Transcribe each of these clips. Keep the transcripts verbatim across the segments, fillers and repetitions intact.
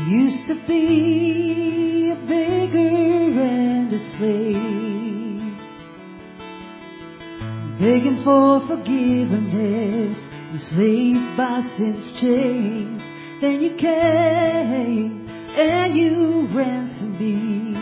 Used to be a beggar and a slave, begging for forgiveness, enslaved by sin's chains. Then you came and you ransomed me.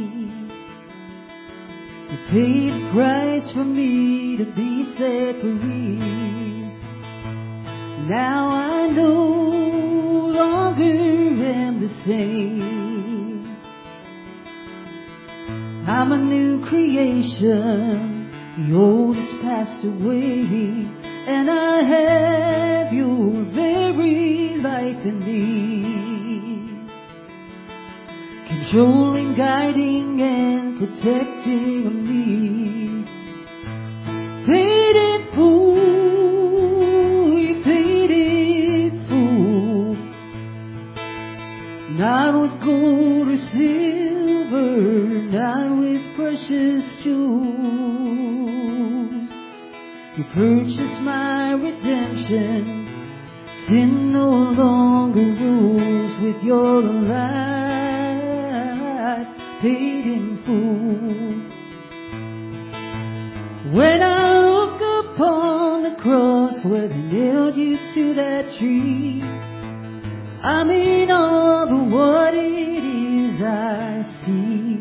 You paid the price for me to be set free. Now I no longer am the same. I'm a new creation. The old has passed away, and I have your very life in me, controlling, guiding, and protecting me. Paid in full, you paid in full, not with gold or silver, not with precious jewels. You purchased my redemption. Sin no longer rules with your life, paid in full. When I look upon the cross where they nailed you to that tree, I mean all of what it is I see.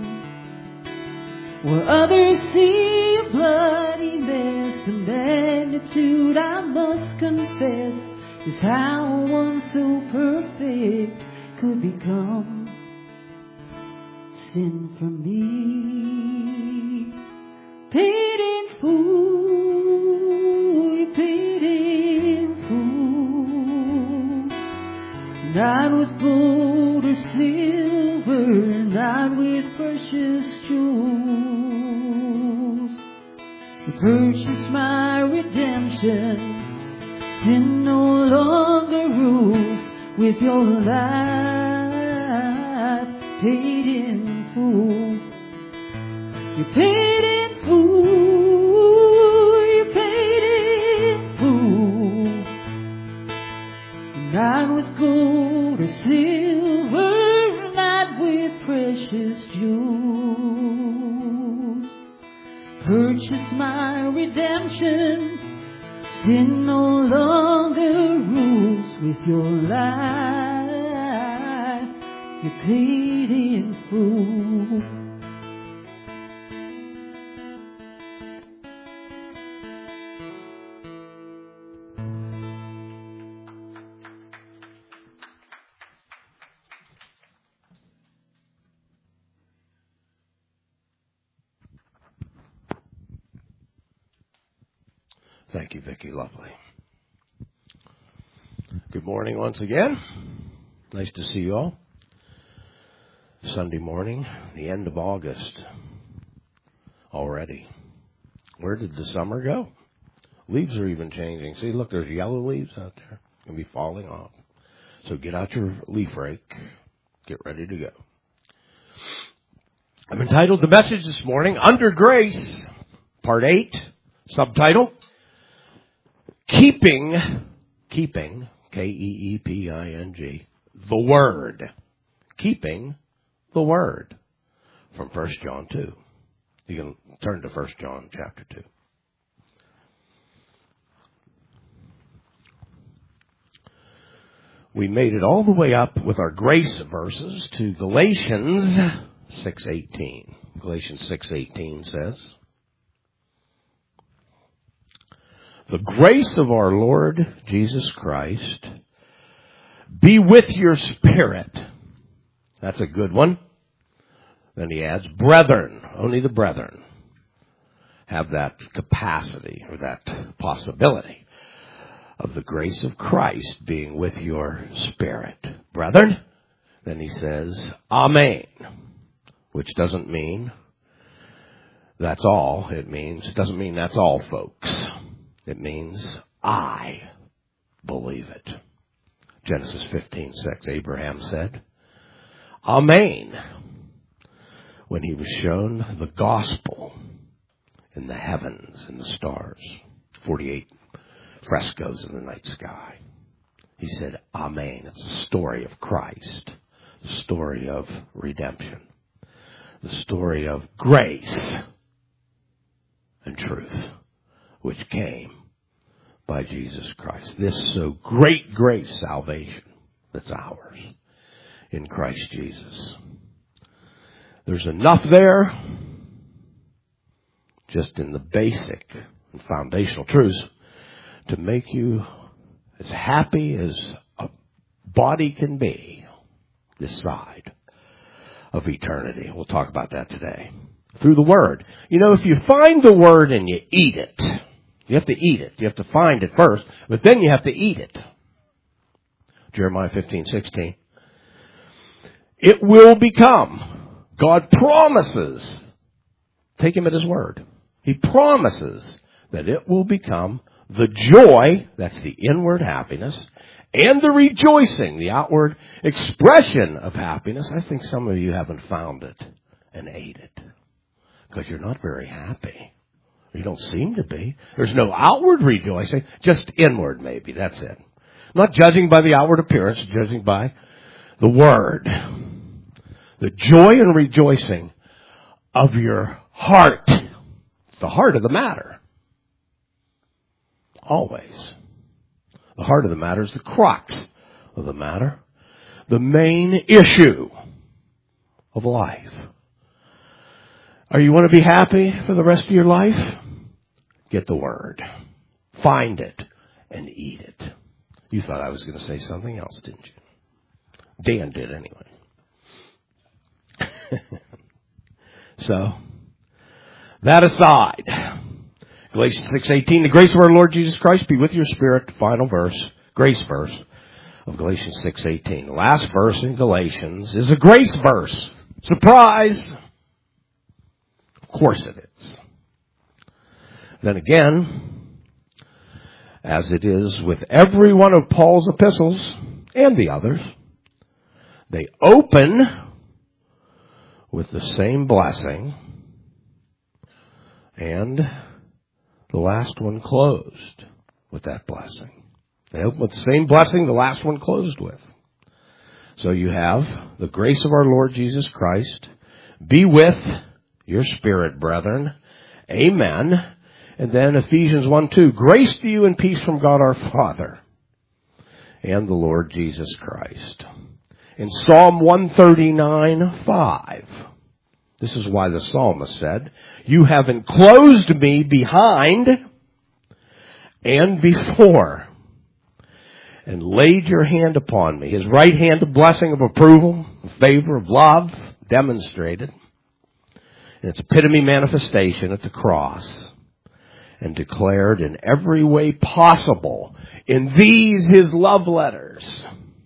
Where others see a bloody mess, the magnitude I must confess is how one so perfect could become sin for me. Paid in full, you paid in full, not with gold or silver, not with precious jewels. You purchased my redemption. Sin no longer rules with your life, paid in full. You paid in full, you paid in full, not with gold or silver, not with precious jewels. Purchase my redemption. Sin no longer rules with your life. You paid in full. Thank you, Vicki. Lovely. Good morning once again. Nice to see you all. Sunday morning, the end of August already. Where did the summer go? Leaves are even changing. See, look, there's yellow leaves out there. Going to be falling off. So get out your leaf rake. Get ready to go. I've entitled the message this morning, Under Grace, Part eight, subtitle, Keeping, keeping, K E E P I N G, the Word. Keeping the Word. From First John two. You can turn to First John chapter two. We made it all the way up with our grace verses to Galatians six eighteen. Galatians six eighteen says, the grace of our Lord Jesus Christ be with your spirit. That's a good one. Then he adds, brethren, only the brethren have that capacity or that possibility of the grace of Christ being with your spirit. Brethren, then he says, Amen, which doesn't mean that's all. It means, it doesn't mean that's all, folks. It means, I believe it. Genesis fifteen six, Abraham said, Amen, when he was shown the gospel in the heavens and the stars. forty-eight frescoes in the night sky. He said, Amen. It's the story of Christ, the story of redemption, the story of grace and truth, which came by Jesus Christ. This so great grace salvation that's ours in Christ Jesus. There's enough there, just in the basic and foundational truths, to make you as happy as a body can be this side of eternity. We'll talk about that today. Through the Word. You know, if you find the Word and you eat it, you have to eat it. You have to find it first, but then you have to eat it. Jeremiah fifteen sixteen. It will become. God promises. Take Him at His word. He promises that it will become the joy, that's the inward happiness, and the rejoicing, the outward expression of happiness. I think some of you haven't found it and ate it because you're not very happy. You don't seem to be. There's no outward rejoicing, just inward maybe. That's it. Not judging by the outward appearance, judging by the Word. The joy and rejoicing of your heart. It's the heart of the matter. Always. The heart of the matter is the crux of the matter. The main issue of life. Are you want to be happy for the rest of your life? Get the Word. Find it and eat it. You thought I was going to say something else, didn't you? Dan did anyway. So, that aside, Galatians six eighteen, the grace of our Lord Jesus Christ be with your spirit, final verse, grace verse of Galatians six eighteen. The last verse in Galatians is a grace verse. Surprise! Of course it is. Then again, as it is with every one of Paul's epistles and the others, they open with the same blessing, and the last one closed with that blessing. They open with the same blessing the last one closed with. So you have the grace of our Lord Jesus Christ be with your spirit, brethren. Amen. And then Ephesians one two, grace to you and peace from God our Father and the Lord Jesus Christ. In Psalm one thirty-nine five, this is why the psalmist said, you have enclosed me behind and before, and laid your hand upon me. His right hand of blessing, of approval, of favor, of love, demonstrated. In its epitome manifestation at the cross, and declared in every way possible in these his love letters,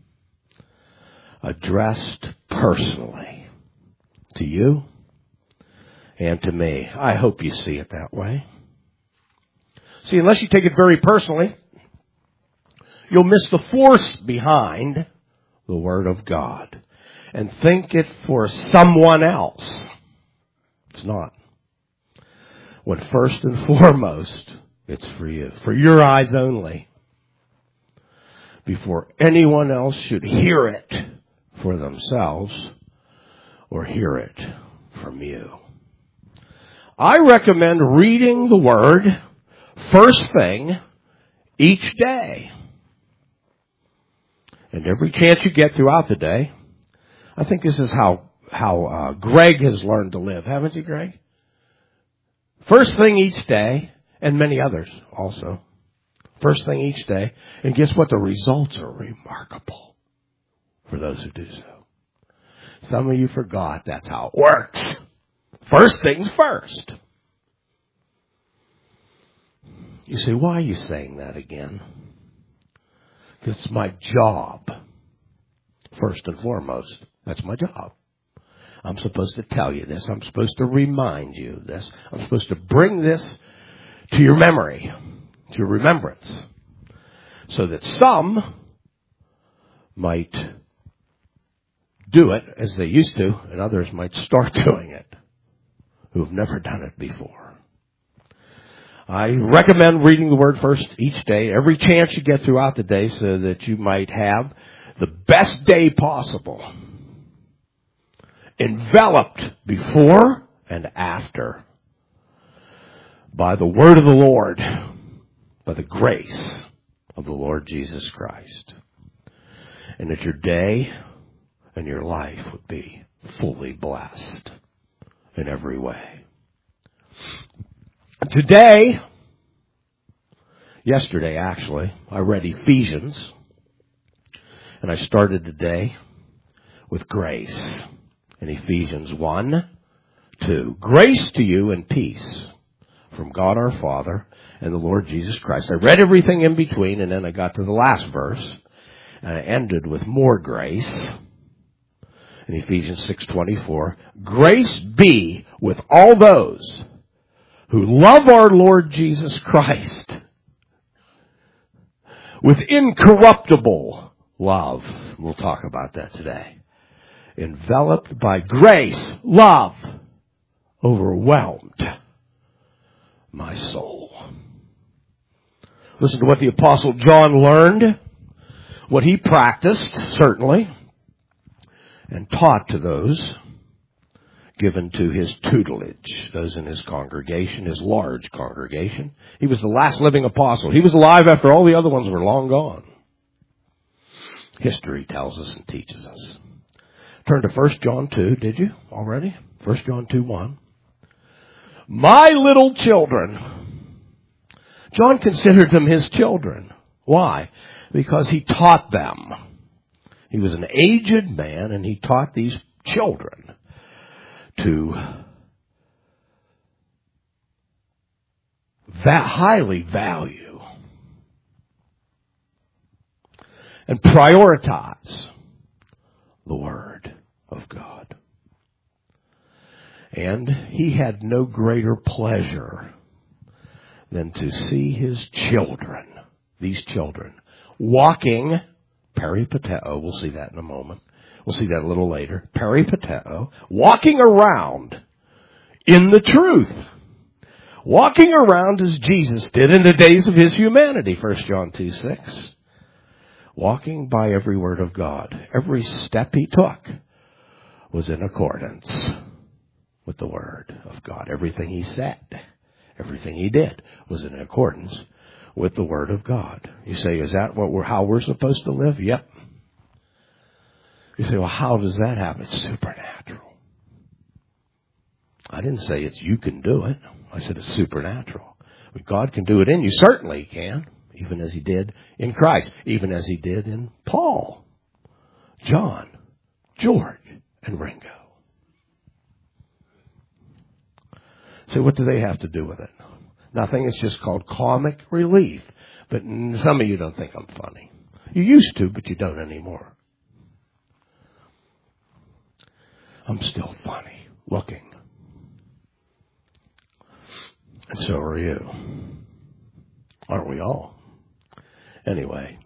addressed personally to you and to me. I hope you see it that way. See, unless you take it very personally, you'll miss the force behind the Word of God and think it for someone else. It's not. When first and foremost, it's for you, for your eyes only, before anyone else should hear it for themselves or hear it from you. I recommend reading the Word first thing each day. And every chance you get throughout the day. I think this is how, how uh, Greg has learned to live. Haven't you, Greg? First thing each day, and many others also. First thing each day. And guess what? The results are remarkable for those who do so. Some of you forgot that's how it works. First things first. You say, why are you saying that again? Because it's my job. First and foremost, that's my job. I'm supposed to tell you this. I'm supposed to remind you of this. I'm supposed to bring this to your memory, to your remembrance, so that some might do it as they used to, and others might start doing it who have never done it before. I recommend reading the Word first each day, every chance you get throughout the day, so that you might have the best day possible, enveloped before and after by the Word of the Lord, by the grace of the Lord Jesus Christ. And that your day and your life would be fully blessed in every way. Today, yesterday actually, I read Ephesians, and I started today with grace in Ephesians one, two. Grace to you and peace from God our Father and the Lord Jesus Christ. I read everything in between, and then I got to the last verse, and I ended with more grace in Ephesians six twenty-four. Grace be with all those who love our Lord Jesus Christ with incorruptible love. We'll talk about that today. Enveloped by grace, love, overwhelmed my soul. Listen to what the Apostle John learned, what he practiced, certainly, and taught to those given to his tutelage, those in his congregation, his large congregation. He was the last living apostle. He was alive after all the other ones were long gone. History tells us and teaches us. Turn to First John two, did you already? First John two one. My little children. John considered them his children. Why? Because he taught them. He was an aged man, and he taught these children to va- highly value and prioritize the Word of God. And he had no greater pleasure than to see his children, these children, walking, peripateo, we'll see that in a moment. We'll see that a little later. Peripateo, walking around in the truth. Walking around as Jesus did in the days of his humanity, First John two six. Walking by every word of God. Every step he took was in accordance with the Word of God. Everything he said, everything he did was in accordance with the Word of God. You say, is that what we're, how we're supposed to live? Yep. You say, well, how does that happen? It's supernatural. I didn't say it's you can do it. I said it's supernatural. But God can do it in you. Certainly he can, even as he did in Christ, even as he did in Paul, John, George, and Ringo. So what do they have to do with it? Nothing. It's just called comic relief. But some of you don't think I'm funny. You used to, but you don't anymore. I'm still funny looking. And so are you. Aren't we all? Anyway.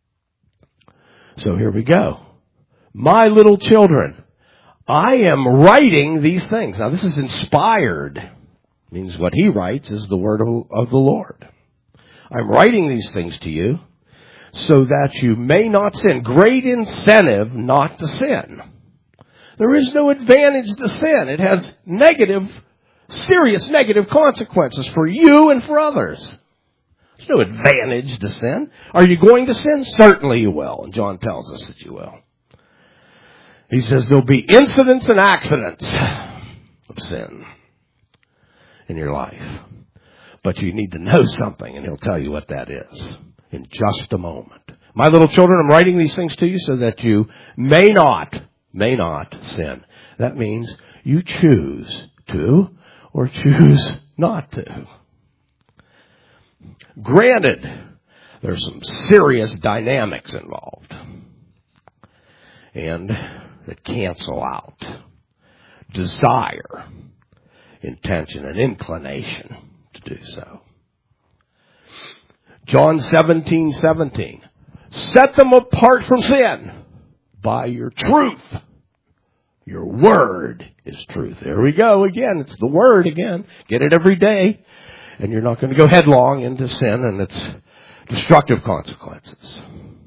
So here we go. My little children, I am writing these things. Now this is inspired. Means what he writes is the word of, of the Lord. I'm writing these things to you so that you may not sin. Great incentive not to sin. There is no advantage to sin. It has negative, serious negative consequences for you and for others. There's no advantage to sin. Are you going to sin? Certainly you will. And John tells us that you will. He says there'll be incidents and accidents of sin in your life. But you need to know something, and he'll tell you what that is in just a moment. My little children, I'm writing these things to you so that you may not, may not sin. That means you choose to or choose not to. Granted, there's some serious dynamics involved and that cancel out desire, intention, and inclination to do so. John seventeen seventeen. Set them apart from sin by your truth. Your word is truth. There we go again. It's the word again. Get it every day. And you're not going to go headlong into sin and its destructive consequences.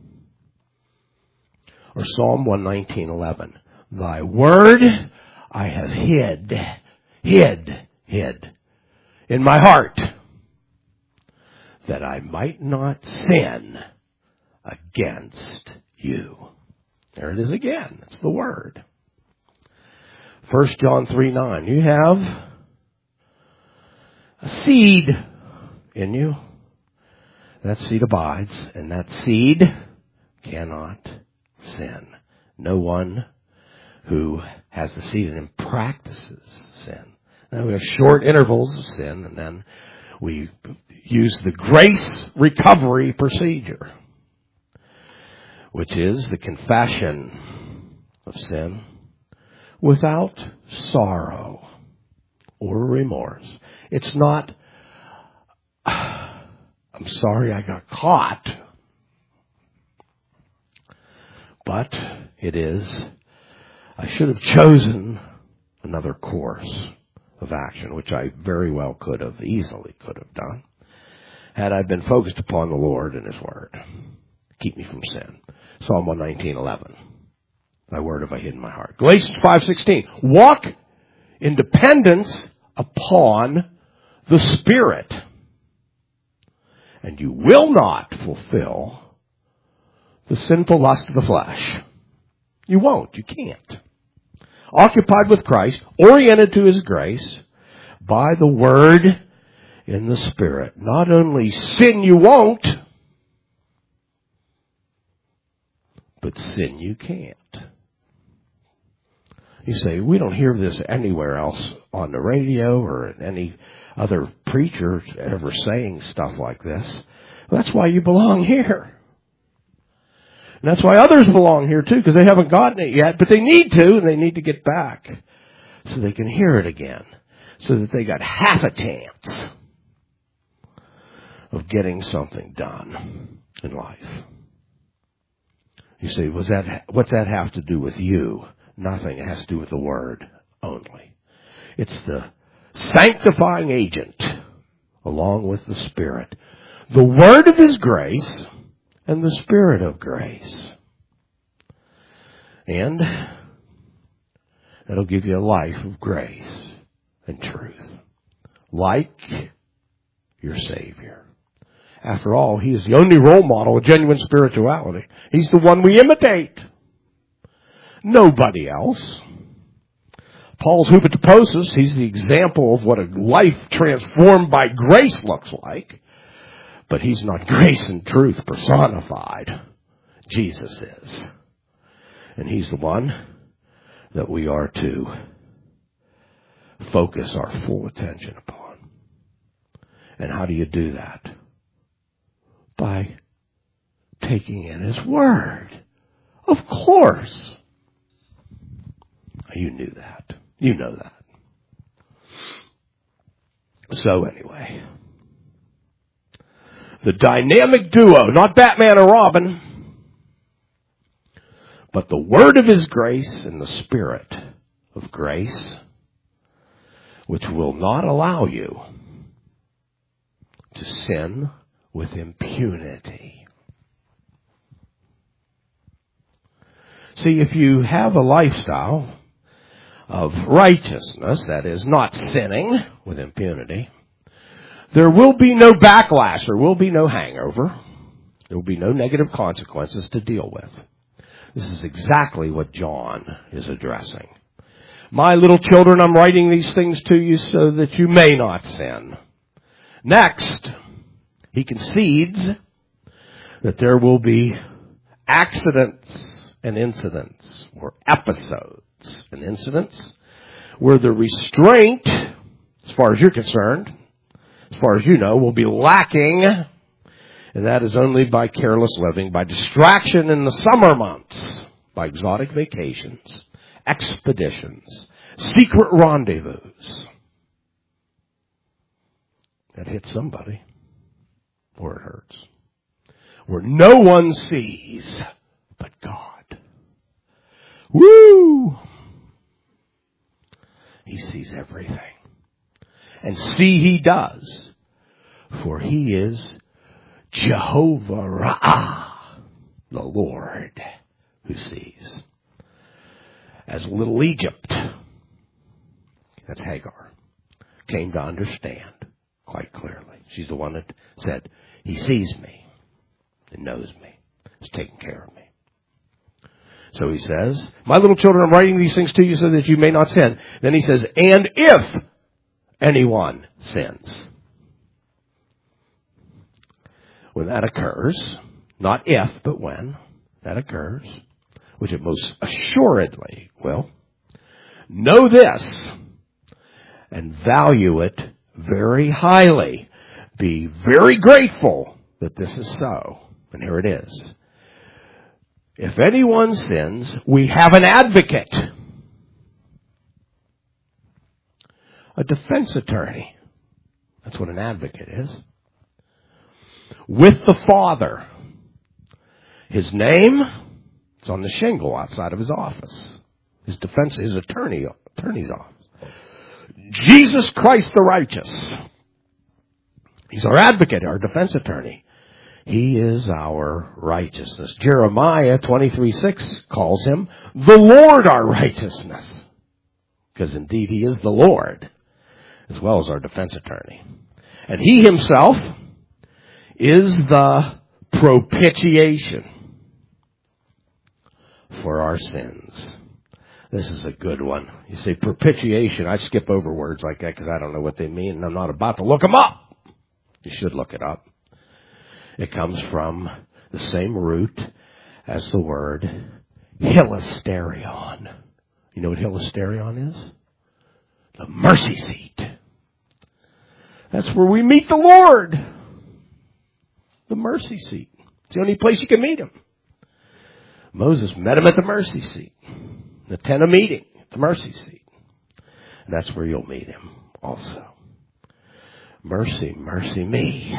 Or Psalm one nineteen eleven. Thy word I have hid, hid, hid in my heart, that I might not sin against you. There it is again. It's the word. First John three nine. You have a seed in you. That seed abides, and that seed cannot sin. No one who has the seed in him practices sin. Now we have short intervals of sin, and then we use the grace recovery procedure, which is the confession of sin without sorrow or remorse. It's not, I'm sorry I got caught, but it is, I should have chosen another course of action, which I very well could have, easily could have done, had I been focused upon the Lord and His Word. Keep me from sin. Psalm one nineteen eleven. Thy word have I hid in my heart. Galatians five sixteen. Walk in dependence upon the Spirit, and you will not fulfill the sinful lust of the flesh. You won't. You can't. Occupied with Christ, oriented to His grace, by the Word in the Spirit. Not only sin you won't, but sin you can't. You say, we don't hear this anywhere else on the radio or any other preacher ever saying stuff like this. That's why you belong here. And that's why others belong here too, because they haven't gotten it yet, but they need to, and they need to get back so they can hear it again, so that they got half a chance of getting something done in life. You say, was that, what's that have to do with you? Nothing. It has to do with the Word only. It's the sanctifying agent along with the Spirit. The Word of His grace and the Spirit of grace. And it'll give you a life of grace and truth. Like your Savior. After all, He is the only role model of genuine spirituality. He's the one we imitate. Nobody else. Paul's hupotyposis, he's the example of what a life transformed by grace looks like. But he's not grace and truth personified. Jesus is. And He's the one that we are to focus our full attention upon. And how do you do that? By taking in His Word. Of course. You knew that. You know that. So anyway, the dynamic duo, not Batman or Robin, but the Word of His grace and the Spirit of grace, which will not allow you to sin with impunity. See, if you have a lifestyle of righteousness, that is, not sinning with impunity, there will be no backlash, there will be no hangover, there will be no negative consequences to deal with. This is exactly what John is addressing. My little children, I'm writing these things to you so that you may not sin. Next, he concedes that there will be accidents and incidents, or episodes and incidents, where the restraint, as far as you're concerned, as far as you know, will be lacking, and that is only by careless living, by distraction in the summer months, by exotic vacations, expeditions, secret rendezvous that hit somebody, or it hurts, where no one sees but God. Woo! He sees everything. And see, He does. For he is Jehovah Ra'ah, the Lord who sees. As little Egypt, that's Hagar, came to understand quite clearly. She's the one that said, he sees me and knows me. He's taking care of me. So he says, my little children, I'm writing these things to you so that you may not sin. Then he says, and if anyone sins. When that occurs, not if, but when that occurs, which it most assuredly will, know this and value it very highly. Be very grateful that this is so. And here it is. If anyone sins, we have an advocate. A defense attorney. That's what an advocate is. With the Father. His name is on the shingle outside of his office. His defense, his attorney, attorney's office. Jesus Christ the righteous. He's our advocate, our defense attorney. He is our righteousness. Jeremiah twenty-three six calls him the Lord our righteousness. Because indeed he is the Lord, as well as our defense attorney. And he himself is the propitiation for our sins. This is a good one. You say propitiation. I skip over words like that because I don't know what they mean and I'm not about to look them up. You should look it up. It comes from the same root as the word hilasterion. You know what hilasterion is? The mercy seat. That's where we meet the Lord. The mercy seat. It's the only place you can meet him. Moses met him at the mercy seat. The tent of meeting, the mercy seat. And that's where you'll meet him also. Mercy, mercy me.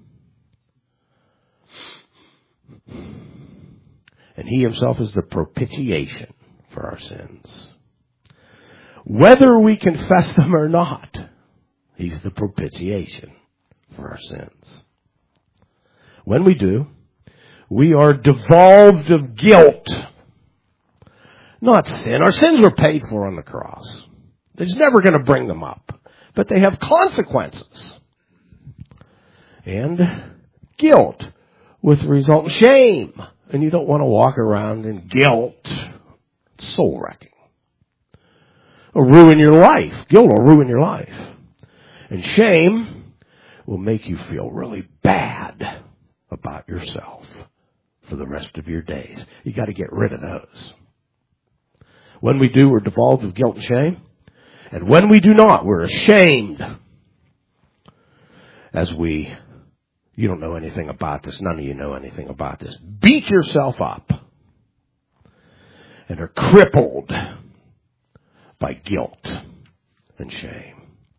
And he himself is the propitiation for our sins. Whether we confess them or not, he's the propitiation for our sins. When we do, we are devolved of guilt. Not sin. Our sins were paid for on the cross. He's never going to bring them up. But they have consequences. And guilt with result shame. And you don't want to walk around in guilt. Soul wrecking. It'll ruin your life. Guilt will ruin your life. And shame will make you feel really bad about yourself for the rest of your days. You got to get rid of those. When we do, we're devolved of guilt and shame. And when we do not, we're ashamed. As we, you don't know anything about this. None of you know anything about this. Beat yourself up. And are crippled by guilt and shame.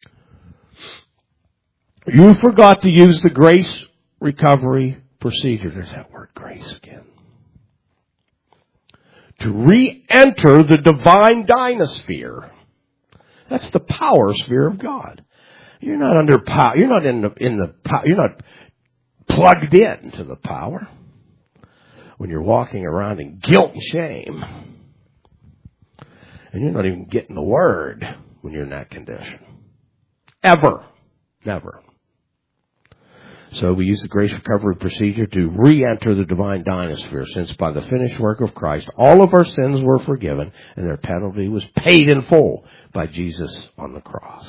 You forgot to use the grace recovery procedure. There's that word grace again. To re-enter the divine dynasphere. That's the power sphere of God. You're not under power. You're not in the in the power. You're not plugged in to the power. When you're walking around in guilt and shame, and you're not even getting the word when you're in that condition. Ever, never. So we use the grace recovery procedure to re-enter the divine dynasphere, since by the finished work of Christ, all of our sins were forgiven and their penalty was paid in full by Jesus on the cross.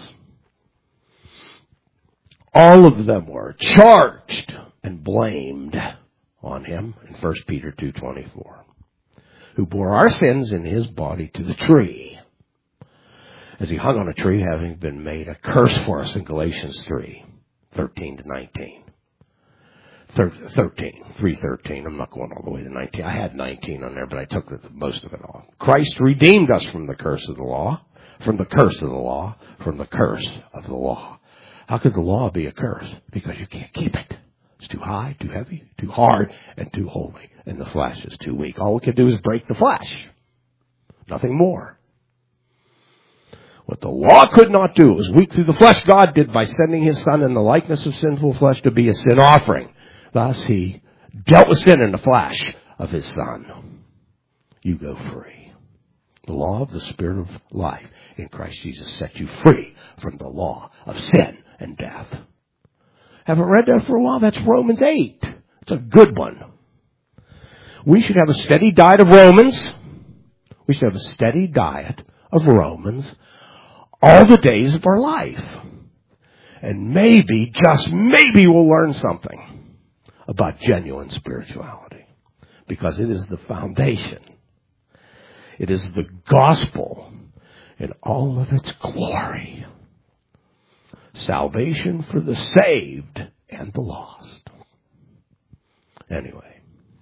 All of them were charged and blamed on him in First Peter two twenty-four, who bore our sins in his body to the tree, as he hung on a tree, having been made a curse for us in Galatians three thirteen to nineteen. thirteen, three thirteen. I'm not going all the way to nineteen. I had nineteen on there, but I took most of it off. Christ redeemed us from the curse of the law, from the curse of the law, from the curse of the law. How could the law be a curse? Because you can't keep it. It's too high, too heavy, too hard, and too holy. And the flesh is too weak. All we can do is break the flesh. Nothing more. What the law could not do, it was weak through the flesh, God did by sending His Son in the likeness of sinful flesh to be a sin offering. Thus He dealt with sin in the flesh of His Son. You go free. The law of the Spirit of life in Christ Jesus set you free from the law of sin and death. Haven't read that for a while? That's Romans eight. It's a good one. We should have a steady diet of Romans. We should have a steady diet of Romans all the days of our life. And maybe, just maybe, we'll learn something about genuine spirituality. Because it is the foundation. It is the gospel in all of its glory. Salvation for the saved and the lost. Anyway.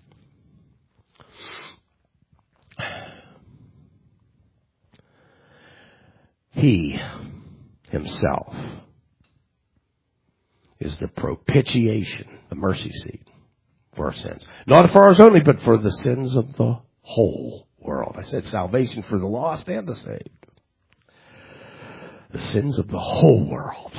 He Himself is the propitiation, the mercy seat for our sins. Not for ours only, but for the sins of the whole world. I said salvation for the lost and the saved. The sins of the whole world.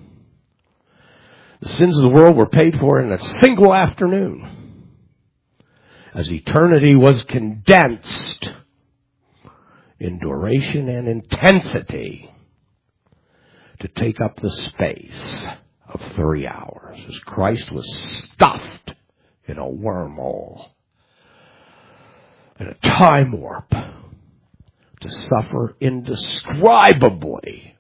The sins of the world were paid for in a single afternoon. As eternity was condensed in duration and intensity to take up the space of three hours. As Christ was stuffed in a wormhole, in a time warp, to suffer indescribably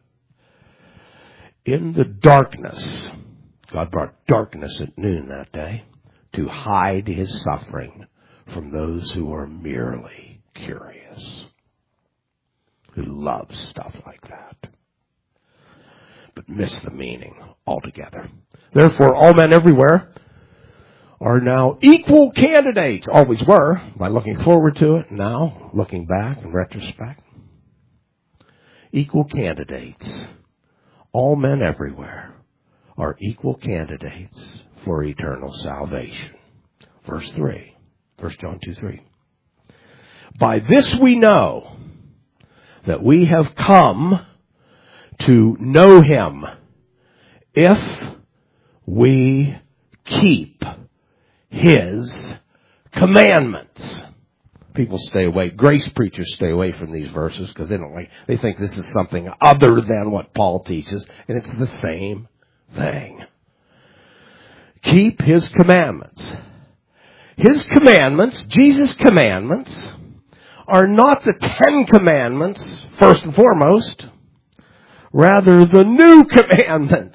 in the darkness. God brought darkness at noon that day to hide His suffering from those who are merely curious, who love stuff like that, but miss the meaning altogether. Therefore, all men everywhere are now equal candidates. Always were, by looking forward to it, now looking back in retrospect. Equal candidates. All men everywhere are equal candidates for eternal salvation. Verse three. First John two three. By this we know that we have come to know Him if we keep His commandments. People stay away. Grace preachers stay away from these verses because they don't like. They think this is something other than what Paul teaches, and it's the same thing. Keep His commandments. His commandments, Jesus' commandments, are not the Ten Commandments, first and foremost, rather the new commandments.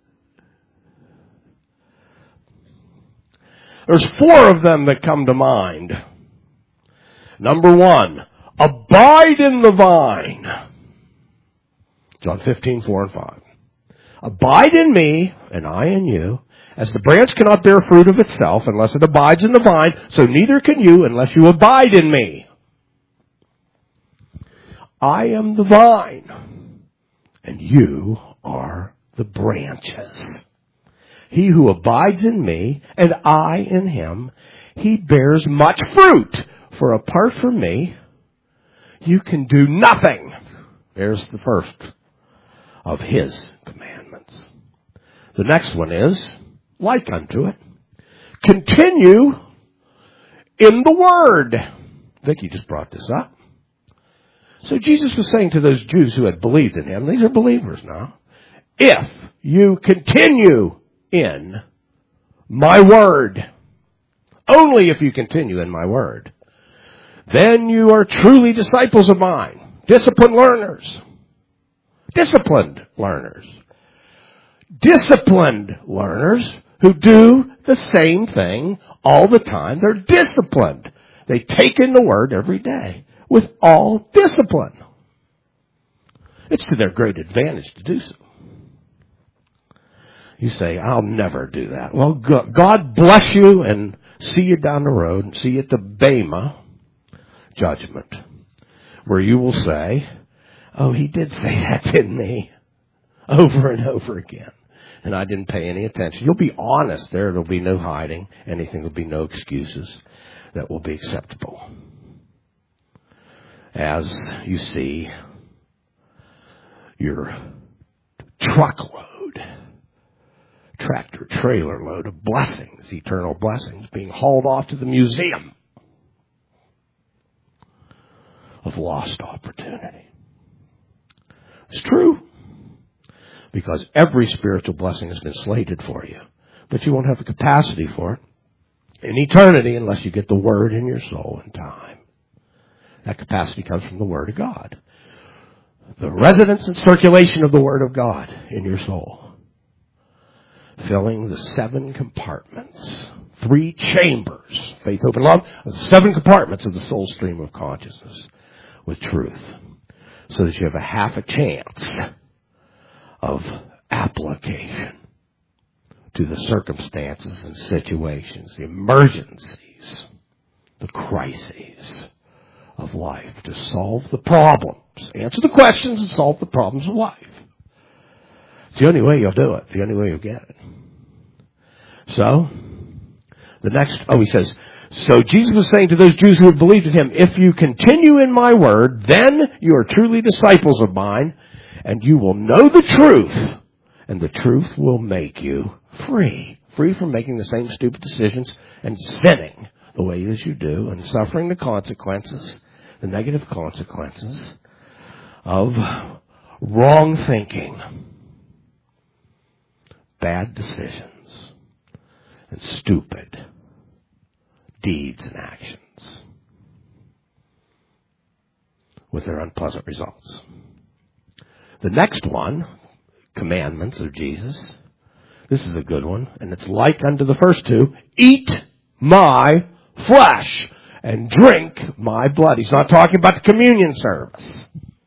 There's four of them that come to mind. Number one, abide in the vine. John fifteen, four and five. Abide in me, and I in you, as the branch cannot bear fruit of itself unless it abides in the vine, so neither can you unless you abide in me. I am the vine, and you are the branches. He who abides in me, and I in him, he bears much fruit. For apart from me, you can do nothing. There's the first of His commandments. The next one is, like unto it, continue in the Word. Vicki just brought this up. So Jesus was saying to those Jews who had believed in Him, these are believers now, if you continue in my Word, only if you continue in my Word, then you are truly disciples of mine, disciplined learners, disciplined learners, disciplined learners who do the same thing all the time. They're disciplined. They take in the Word every day with all discipline. It's to their great advantage to do so. You say, I'll never do that. Well, God bless you and see you down the road and see you at the Bema judgment, where you will say, oh, he did say that, didn't he? Over and over again. And I didn't pay any attention. You'll be honest there. There'll be no hiding. Anything. There'll be no excuses that will be acceptable. As you see your truckload, tractor trailer load of blessings, eternal blessings, being hauled off to the museum of lost opportunity. It's true, because every spiritual blessing has been slated for you, but you won't have the capacity for it in eternity unless you get the Word in your soul in time. That capacity comes from the Word of God. The residence and circulation of the Word of God in your soul, filling the seven compartments, three chambers, faith, hope, and love, the seven compartments of the soul stream of consciousness with truth, so that you have a half a chance of application to the circumstances and situations, the emergencies, the crises of life, to solve the problems, answer the questions and solve the problems of life. It's the only way you'll do it, the only way you'll get it. So, the next, oh, he says, so Jesus was saying to those Jews who had believed in him, if you continue in my word, then you are truly disciples of mine, and you will know the truth, and the truth will make you free. Free from making the same stupid decisions and sinning the way as you do, and suffering the consequences, the negative consequences of wrong thinking, bad decisions, and stupid deeds and actions with their unpleasant results. The next one, commandments of Jesus. This is a good one, and it's like unto the first two. Eat my flesh and drink my blood. He's not talking about the communion service.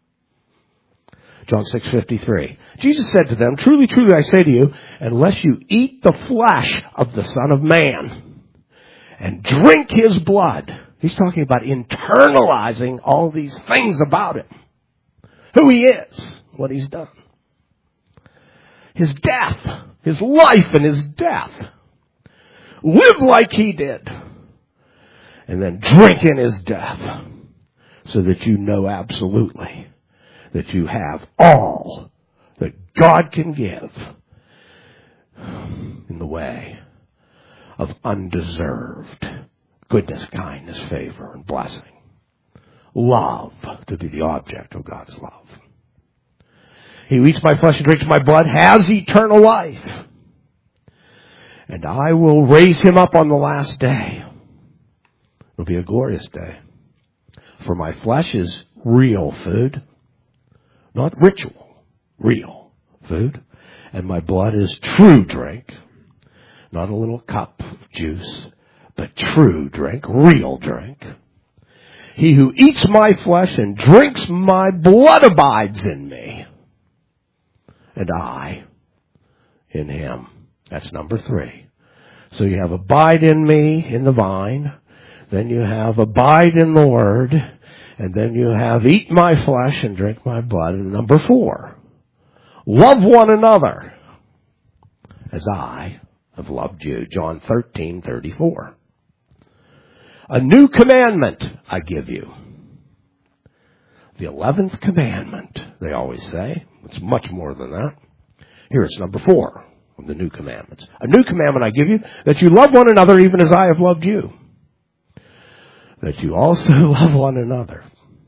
John six fifty-three. Jesus said to them, truly, truly, I say to you, unless you eat the flesh of the Son of Man and drink his blood. He's talking about internalizing all these things about him. Who he is, what he's done. His death, his life and his death. Live like he did. And then drink in his death, so that you know absolutely that you have all that God can give in the way of undeserved goodness, kindness, favor, and blessing. Love to be the object of God's love. He who eats my flesh and drinks my blood has eternal life, and I will raise him up on the last day. It'll be a glorious day. For my flesh is real food, not ritual, real food. And my blood is true drink, not a little cup of juice, but true drink, real drink. He who eats my flesh and drinks my blood abides in me, and I in him. That's number three. So you have abide in me in the vine. Then you have abide in the word. And then you have eat my flesh and drink my blood. And number four, love one another as I have loved you. John thirteen thirty-four. A new commandment I give you. The eleventh commandment, they always say. It's much more than that. Here it's number four of the new commandments. A new commandment I give you, that you love one another even as I have loved you. That you also love one another.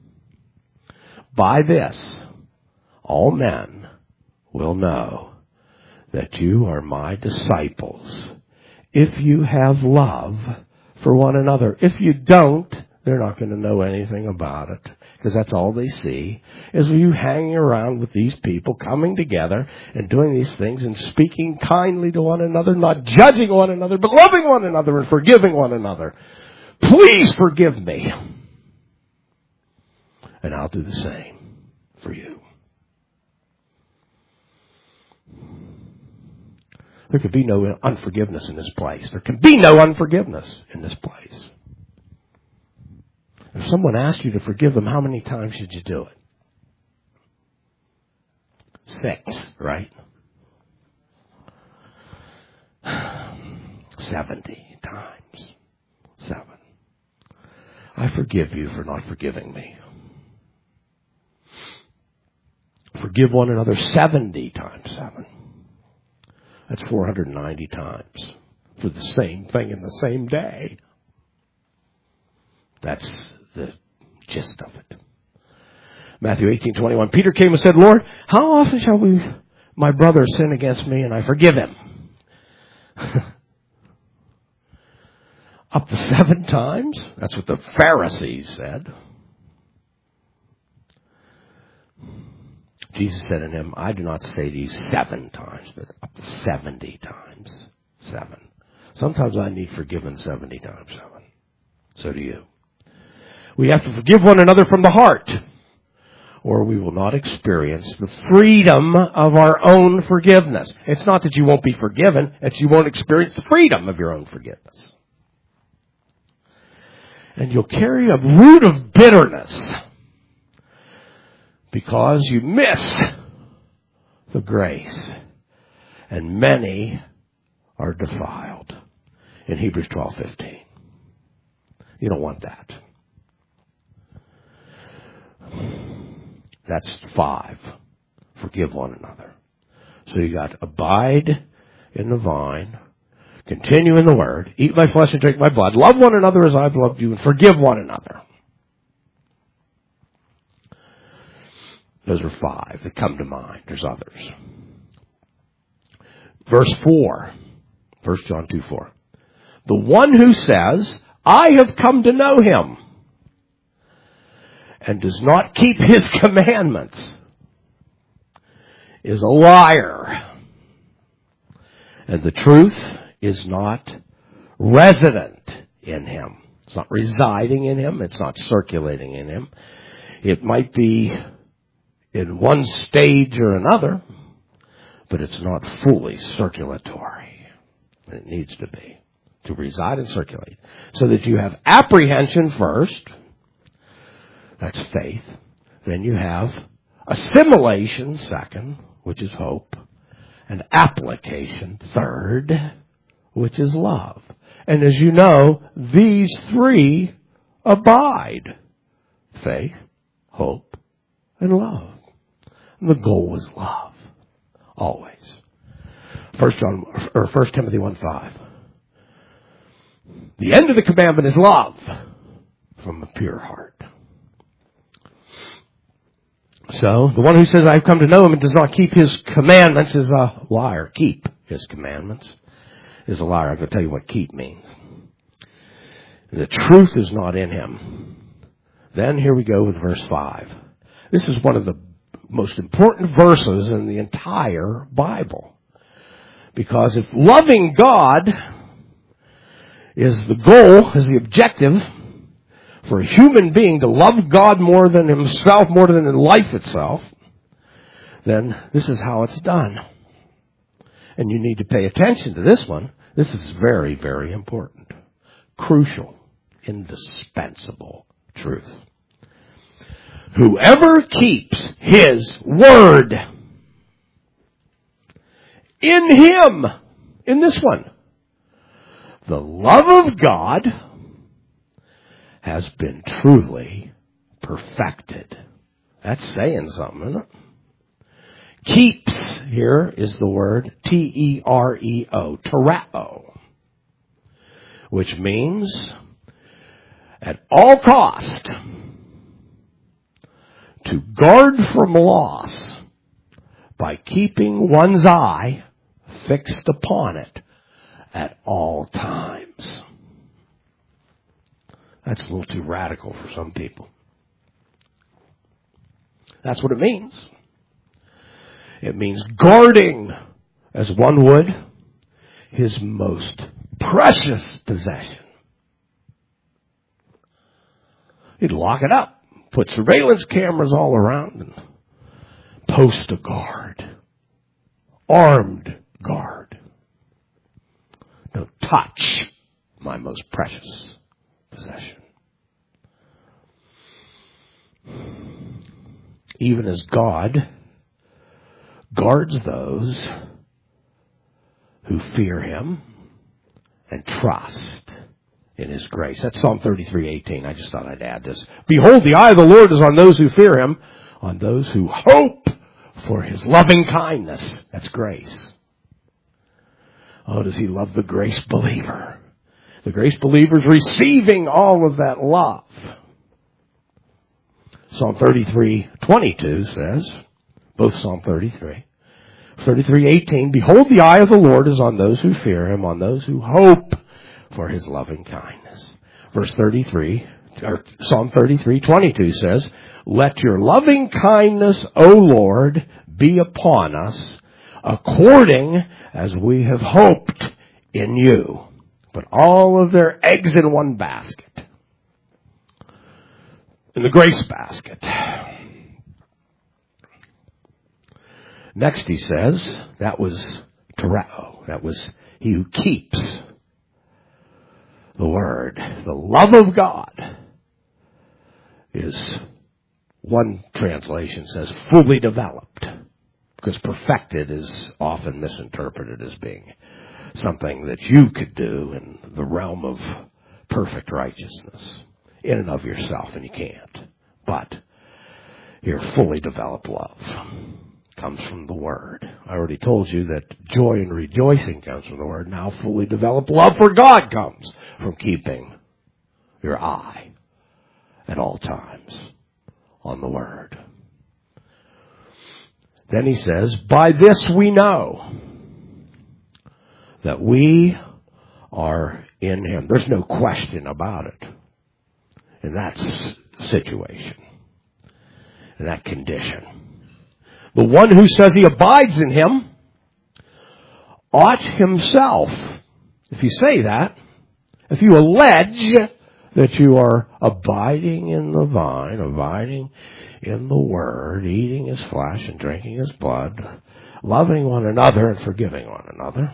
By this, all men will know that you are my disciples, if you have love for one another. If you don't, they're not going to know anything about it, because that's all they see, is you hanging around with these people, coming together and doing these things and speaking kindly to one another, not judging one another, but loving one another and forgiving one another. Please forgive me, and I'll do the same for you. There could be no unforgiveness in this place. There can be no unforgiveness in this place. If someone asked you to forgive them, how many times should you do it? Six, right? Seventy times. Seven. I forgive you for not forgiving me. forgive one another seventy times seven. That's four hundred ninety times for the same thing in the same day. That's the gist of it. Matthew eighteen twenty-one. Peter came and said, Lord, how often shall we, my brother sin against me and I forgive him? Up to seven times? That's what the Pharisees said. Jesus said to him, I do not say to you seven times, but up to seventy times seven. Sometimes I need forgiven seventy times seven. So do you. We have to forgive one another from the heart, or we will not experience the freedom of our own forgiveness. It's not that you won't be forgiven, it's you won't experience the freedom of your own forgiveness. And you'll carry a root of bitterness because you miss the grace. And many are defiled. In Hebrews twelve fifteen. You don't want that. That's five. Forgive one another. So you got abide in the vine, continue in the word, eat my flesh and drink my blood, love one another as I've loved you, and forgive one another. Those are five that come to mind. There's others. Verse four. First John two four. The one who says, I have come to know him, and does not keep his commandments, is a liar. And the truth is not resident in him. It's not residing in him. It's not circulating in him. It might be in one stage or another, but it's not fully circulatory. It needs to be, to reside and circulate. So that you have apprehension first. That's faith. Then you have assimilation second, which is hope. And application third, which is love. And as you know, these three abide. Faith, hope, and love. And the goal is love. Always. First John or First Timothy one five. The end of the commandment is love from a pure heart. So, the one who says, I've come to know him and does not keep his commandments is a liar. Keep his commandments is a liar. I'm going to tell you what keep means. The truth is not in him. Then here we go with verse five. This is one of the most important verses in the entire Bible. Because if loving God is the goal, is the objective, for a human being to love God more than himself, more than in life itself, then this is how it's done. And you need to pay attention to this one. This is very, very important. Crucial, indispensable truth. Whoever keeps his word, in him, in this one, the love of God has been truly perfected. That's saying something, isn't it? Keeps here is the word T E R E O, tereo, which means at all cost to guard from loss by keeping one's eye fixed upon it at all times. That's a little too radical for some people. That's what it means. It means guarding, as one would, his most precious possession. He'd lock it up, put surveillance cameras all around, and post a guard. Armed guard. Don't touch my most precious possession. Even as God guards those who fear him and trust in his grace. That's Psalm thirty-three eighteen. I just thought I'd add this. Behold, the eye of the Lord is on those who fear him, on those who hope for his loving kindness. That's grace. Oh, does he love the grace believer? The grace believer's receiving all of that love. Psalm thirty-three twenty-two says, both Psalm thirty-three, thirty-three eighteen, behold, the eye of the Lord is on those who fear him, on those who hope for his loving kindness. Verse thirty-three, or Psalm thirty-three twenty-two says, let your loving kindness, O Lord, be upon us, according as we have hoped in you. Put all of their eggs in one basket. In the grace basket. Next he says, that was tereo. That was he who keeps the word. The love of God is, one translation says, fully developed. Because perfected is often misinterpreted as being something that you could do in the realm of perfect righteousness in and of yourself, and you can't. But your fully developed love comes from the Word. I already told you that joy and rejoicing comes from the Word. Now fully developed love for God comes from keeping your eye at all times on the Word. Then he says, by this we know that we are in him. There's no question about it. In that situation, in that condition. The one who says he abides in him ought himself, if you say that, if you allege that you are abiding in the vine, abiding in the Word, eating his flesh and drinking his blood, loving one another and forgiving one another,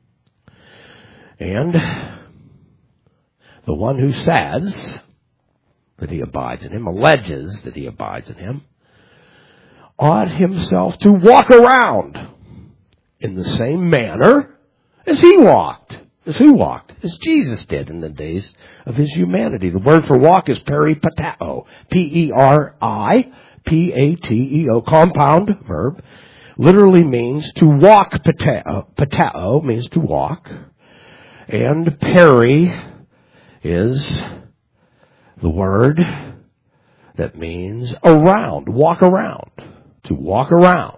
and the one who says that he abides in him, alleges that he abides in him, ought himself to walk around in the same manner as he walked. As who walked? As Jesus did in the days of his humanity. The word for walk is peripateo. P E R I P A T E O. Compound verb. Literally means to walk. Pateo, pateo means to walk. And peri is the word that means around. Walk around. To walk around.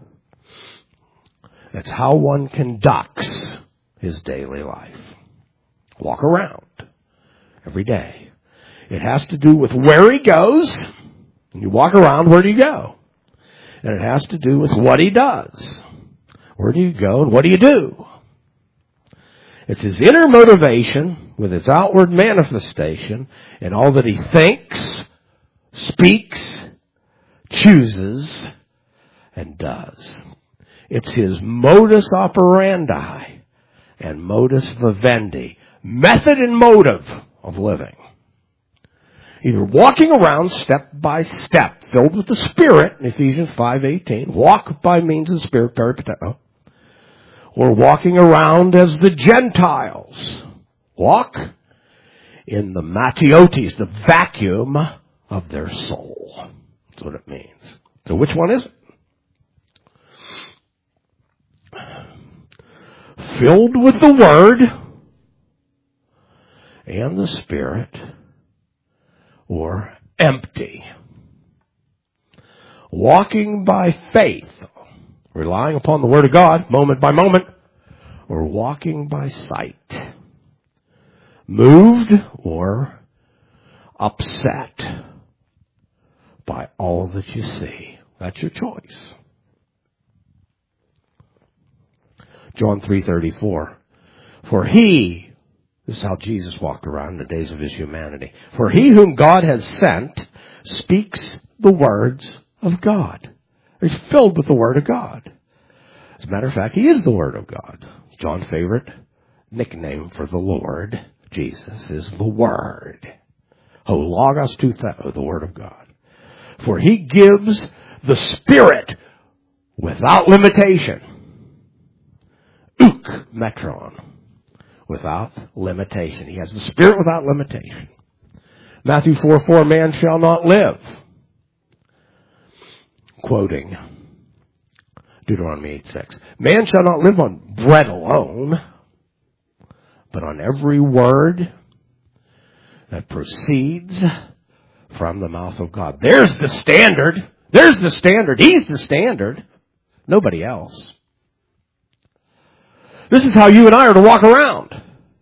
That's how one conducts his daily life. Walk around every day. It has to do with where he goes. When you walk around, where do you go? And it has to do with what he does. Where do you go and what do you do? It's his inner motivation with its outward manifestation in all that he thinks, speaks, chooses, and does. It's his modus operandi and modus vivendi, method and motive of living. Either walking around step by step, filled with the Spirit, in Ephesians five eighteen, walk by means of the Spirit, peripateo, or walking around as the Gentiles walk in the matiotes, the vacuum of their soul. That's what it means. So which one is it? Filled with the Word and the Spirit, or empty. Walking by faith, relying upon the Word of God moment by moment, or walking by sight. Moved or upset by all that you see. That's your choice. John three thirty-four. For he, this is how Jesus walked around in the days of his humanity. For he whom God has sent speaks the words of God. He's filled with the Word of God. As a matter of fact, he is the Word of God. John's favorite nickname for the Lord, Jesus, is the Word. Ho logos tou theo, the Word of God. For he gives the Spirit without limitation. Uk metron, without limitation. He has the Spirit without limitation. Matthew four four, man shall not live, quoting Deuteronomy eight six. Man shall not live on bread alone, but on every word that proceeds from the mouth of God. There's the standard. There's the standard. He's the standard. Nobody else. This is how you and I are to walk around.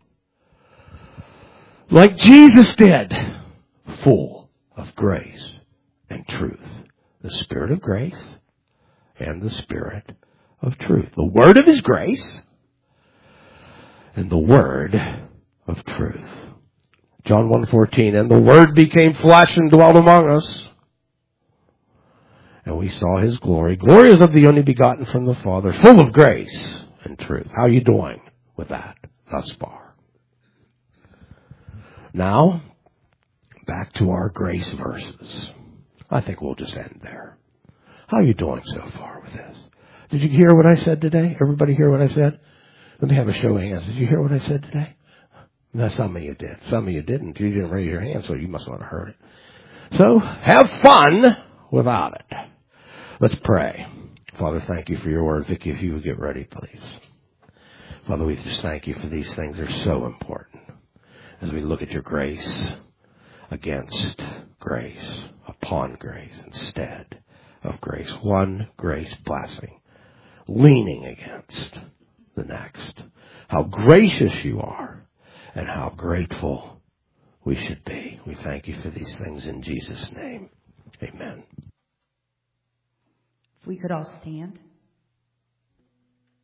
Like Jesus did. Full of grace and truth. The Spirit of grace and the Spirit of truth. The Word of His grace and the Word of truth. John one fourteen, and the Word became flesh and dwelt among us. And we saw His glory. Glory is of the only begotten from the Father, full of grace and truth. How are you doing with that thus far? Now, back to our grace verses. I think we'll just end there. How are you doing so far with this? Did you hear what I said today? Everybody hear what I said? Let me have a show of hands. Did you hear what I said today? No, some of you did. Some of you didn't. You didn't raise your hand, so you must not have heard it. So, have fun without it. Let's pray. Father, thank you for your word. Vicki, if you would get ready, please. Father, we just thank you for these things. They're so important. As we look at your grace against grace, upon grace, instead of grace. One grace blessing, leaning against the next. How gracious you are, and how grateful we should be. We thank you for these things in Jesus' name. Amen. If we could all stand.